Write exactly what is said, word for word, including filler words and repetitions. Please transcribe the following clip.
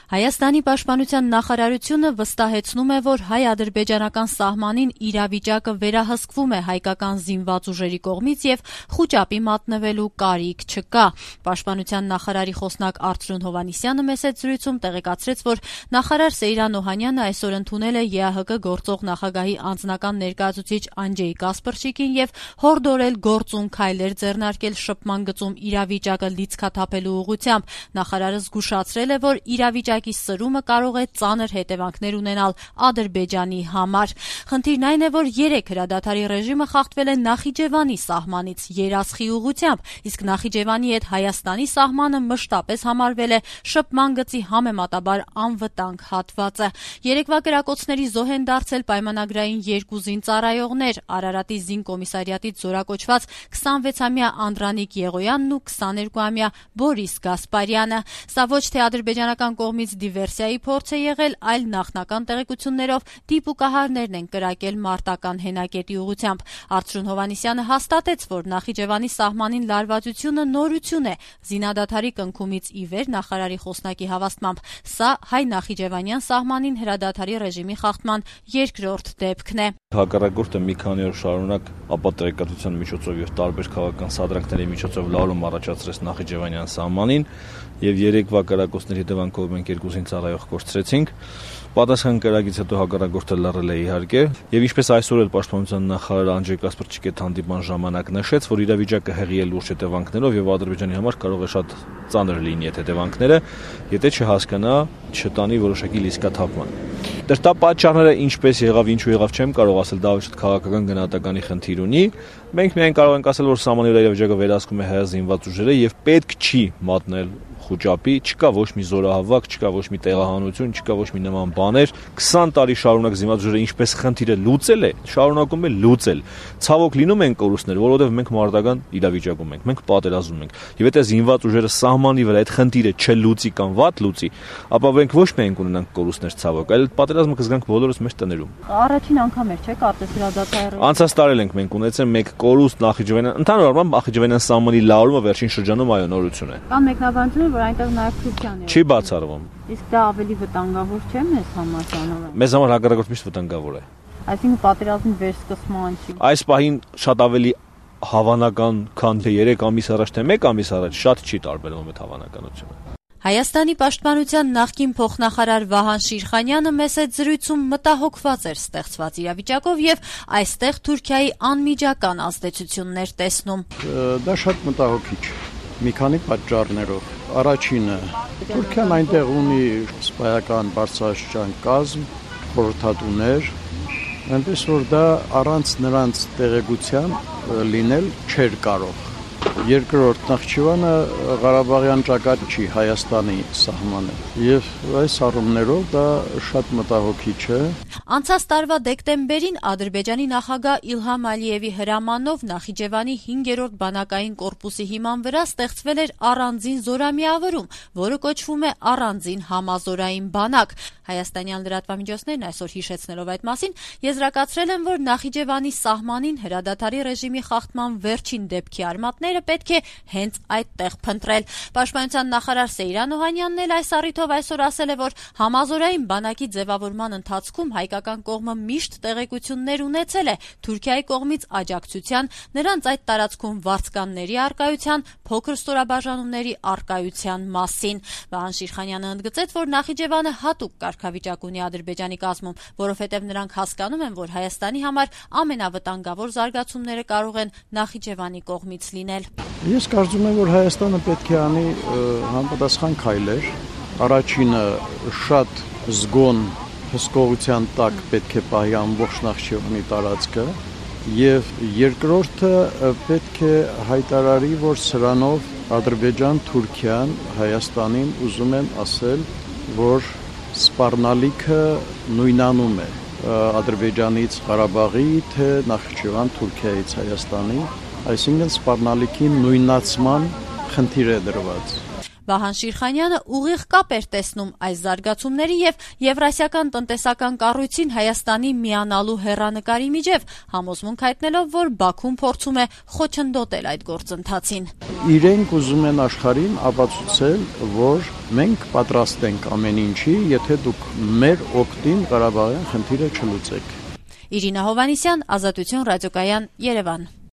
Հայաստանի պաշտպանության նախարարությունը վստահեցնում է, որ հայ-ադրբեջանական սահմանին իրավիճակը վերահսկվում է հայկական զինված ուժերի կողմից եւ խուճապի մատնվելու կարիք չկա։ Պաշտպանության նախարարի խոսնակ Արծրուն Հովհաննիսյանը մեծ զրույցում տեղեկացրեց, որ նախարար Սեյրան Օհանյանը այսօր ընդունել է ԵԱՀԿ գործող նախագահի անձնական ներկայացուցիչ Անջեյ Կասպրչիկին եւ հորդորել գործուն քայլեր ձեռնարկել շփման գծում իրավիճակը լիցքաթափելու ուղղությամբ։ Նախարարը զգուշացրել է, որ իրավիճակի սրումը կարող է ծանր հետևանքներ ունենալ Ադրբեջանի համար։ Խնդիրն այն է, որ երեք հրադադարի ռեժիմը խախտվել է Նախիջևանի սահմանից երասխի ուղղությամբ, իսկ Նախիջևանի հետ Հայաստանի սահմանը մշտապես համարվել է շփման գծի համեմատաբար անվտանգ հատվածը։ Երեկվա կրակոցների զոհ են դարձել պայմանագրային երկու զինծառայողներ՝ Արարատի զինկոմիսարիատից զորակոչված քսանվեցամյա Անդրանիկ Եղոյանն ու քսաներկուամյա Բորիս Գասպարյանը։ Սա ոչ թե ադրբեջանական կողմից դիվերսիայի փորձ է եղել, այլ նախնական տեղեկություններով դիպուկահարներն են կրակել մարտական հենակետի ուղղությամբ։ Արծրուն Հովհաննիսյանը հաստատեց, որ Նախիջևանի սահմանին լարվածությունը նորություն է։ Զինադադարի կնքումից ի վեր նախարարի խոսնակի հավաստմամբ սա հայ-նախիջևանյան սահմանին հրադադարի ռեժիմի խախտման երկրորդ դեպքն է։ Հակառակորդը մի քանի օր շարունակ ապատեղեկատվության միջոցով եւ տարբեր քաղաքական սադրանքների միջոցով լարում առաջացրեց Նախիջևանյան սահմանին եւ երեկվա կրակոցների հետևանքով մենք երկու զինծառայող կորցրեցինք։ Պատասխան կրակից հետո հակառակորդը լռել է իհարկե, եւ ինչպես այսօր էլ պաշտպանության նախարար Անջեյ Կասպրչիկի հանդիպման ժամանակ նշեց, որ իրավիճակը հեղի է լուրջ հետևանքներով եւ Ադրբեջանի համար կարող է շատ ծանր լինի այդ հետևանքները, եթե չհասկանա, չտանի որոշակի լիցքաթափման։ Դեռ դա պատճառները ինչպես եղավ, ինչու եղավ, չեմ կարող ասել, դա ոչ քաղաքական գնահատականի խնդիր ունի։ Մենք միայն կարող ենք ասել, որ սահմանի վրա իրավիճակը վերահսկում է հայ զինված ուժերը եւ պետք չի մատնել խուճապի, չկա ոչ մի զորահավաք, չկա ոչ մի տեղահանություն, չկա ոչ մի նման բաներ։ քսան տարի շարունակ զինված ուժերը ինչպես խնդիրը լուծել է, շարունակում է լուծել։ Ցավոք լինում են կորուստներ, որովհետև մենք մարտական իրավիճակում ենք, մենք պատերազմում ենք։ Եվ եթե զինված ուժերը սահմանի վրա այդ խնդիրը չլուծի կամ վատ լուծի, ապա մենք ոչ միայն կունենանք կորուստներ, ցավոք, այլ պատերազմը կզգանք բոլորս մեր տներում։ Առաջին անգամ էր, չէ՞, կարծես հրադադարը։ Անցած տարի ենք մենք ունեցել մեկ կորուստ Նախիջևանյան, ընդհանուր առմամբ Նախիջևանյան սահմանի լարումը վերջին շրջանում այո նորություն է։ Կան մեկնաբանություններ, որ այնտեղ նաև Թուրքիան է։ Չի բացառվում։ Իսկ դա ավելի վտանգավոր չէ՞ մեզ համար ճանաչել։ Մեզ համար հակառակորդ միշտ վտանգավոր է։ Այսինքն պատերազմի վերսկսման չի։ Այս պահին շատ ավելի հավանական, քան թե երեք ամիս առաջ, թե մեկ ամիս առաջ, շատ չի տարբերվում այդ հավանականությունը։ Հայաստանի պաշտպանության նախկին փոխնախարար Վահան Շիրխանյանը մեծ զրույցում մտահոգված էր ստեղծված իրավիճակով եւ այստեղ Թուրքիայի անմիջական ազդեցություններ տեսնում։ Դա շատ մտահոգիչ է մի քանի պատճառներով։ Առաջինը, Թուրքիան այնտեղ ունի սպայական բարձրաստիճան կազմ, խորհրդատուներ, այնպես որ դա առանց նրանց տեղեկության լինել չէր կարող։ Երկրորդ, Նախիջևանը Ղարաբաղյան ճակատ չի, Հայաստանի սահմանը, եւ այս առումներով դա շատ մտահոգիչ է։ Անցած տարվա դեկտեմբերին Ադրբեջանի նախագահ Իլհամ Ալիևի հրամանով Նախիջևանի հինգերորդ բանակային կորպուսի հիման վրա ստեղծվել էր առանձին զորամիավորում, որը կոչվում է առանձին համազորային բանակ։ Հայաստանյան լրատվամիջոցներն այսօր հիշեցնելով այդ մասին եզրակացրել են, որ Նախիջևանի սահմանին հրադադարի ռեժիմի խախտման վերջին դեպքի արմատները պետք է հենց այդտեղ փնտրել։ Պաշտպանության նախարար Սեյրան Օհանյանն էլ այս առիթով այսօր ասել է, որ համազորային բանակի ձևավորման ընթացքում հայկական կողմը միշտ տեղեկություններ ունեցել է Թուրքիայի կողմից աջակցության, նրանց այդ տարածքում վարձկանների առկայության, փոքր ստորաբաժանումների առկայության մասին։ Վահան Շիրխանյանը ընդգծեց, որ Նախիջևանը հատուկ կարգավիճակ ունի Ադրբեջանի կազմում, որովհետև նրանք հասկանում են, որ Հայաստանի համար ամենավտանգավոր զարգացումները կարող են Նախիջևանի կողմից լինել։ Ես կարծում եմ, որ Հայաստանը պետք է անի համապատասխան քայլեր։ Առաջինը շատ զգոն հսկողության տակ պետք է պահի ամբողջ Նախիջևանի տարածքը, եւ երկրորդը պետք է հայտարարի, որ սրանով Ադրբեջան, Թուրքիան Հայաստանին ուզում են ասել, որ սպառնալիքը նույնանում է Ադրբեջանից Ղարաբաղի, թե Նախիջևան Թուրքիայից Հայաստանի, այսինքն սպառնալիքի նույնացման խնդիր է դրված։ Վահան Շիրխանյանը ուղիղ կապ էր տեսնում այս զարգացումների եւ Եվրասիական տնտեսական կառույցին Հայաստանի միանալու հեռանկարի միջև, համոզմունք հայտնելով, որ Բաքուն փորձում է խոչընդոտել այդ գործընթացին։ Իրենք ուզում են աշխարհին ապացուցել, որ մենք պատրաստ ենք ամեն ինչի, եթե դուք մեր օգտին Ղարաբաղյան խնդիրը չլուծեք։ Իրինա Հովհաննիսյան, Ազատություն ռադիոկայան, Երևան։